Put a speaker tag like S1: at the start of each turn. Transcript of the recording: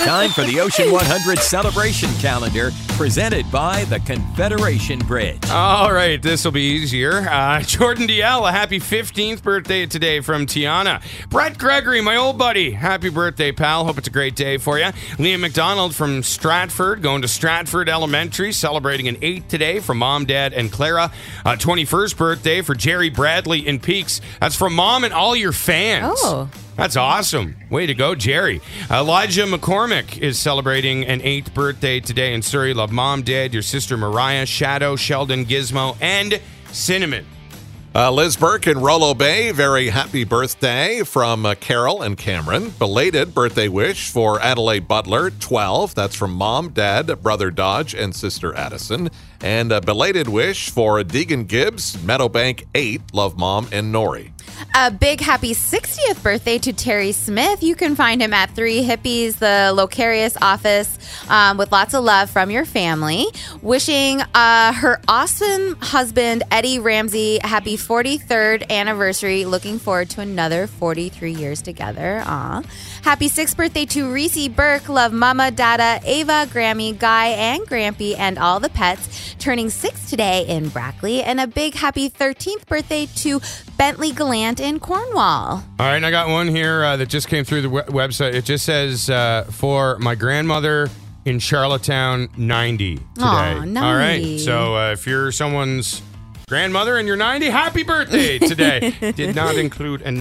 S1: Time for the Ocean 100 celebration calendar presented by the Confederation Bridge.
S2: All right, this will be easier. Jordan DL, a happy 15th birthday today from Tiana. Brett Gregory, my old buddy, happy birthday, pal. Hope it's a great day for you. Liam McDonald from Stratford, going to Stratford Elementary, celebrating an 8th today from Mom, Dad, and Clara. 21st birthday for Jerry Bradley in Peaks. That's from Mom and all your fans.
S3: Oh.
S2: That's awesome. Way to go, Jerry. Elijah McCormick is celebrating an 8th birthday today in Surrey. Love Mom, Dad, your sister Mariah, Shadow, Sheldon, Gizmo, and Cinnamon.
S4: Liz Burke in Rollo Bay, very happy birthday from Carol and Cameron. Belated birthday wish for Adelaide Butler, 12. That's from Mom, Dad, Brother Dodge, and Sister Addison. And a belated wish for Deegan Gibbs, Meadowbank, 8. Love Mom and Nori.
S3: A big happy 60th birthday to Terry Smith. You can find him at 3 Hippies, the Locarius office, with lots of love from your family. Wishing her awesome husband, Eddie Ramsey, happy 43rd anniversary. Looking forward to another 43 years together. Aw. Happy 6th birthday to Reese Burke. Love Mama, Dada, Ava, Grammy, Guy, and Grampy, and all the pets. Turning 6 today in Brackley. And a big happy 13th birthday to Bentley Gallant in Cornwall.
S2: All right, and I got one here that just came through the website. It just says, for my grandmother in Charlottetown, 90 today.
S3: Aw, 90.
S2: All right, so if you're someone's grandmother and you're 90, happy birthday today. Did not include an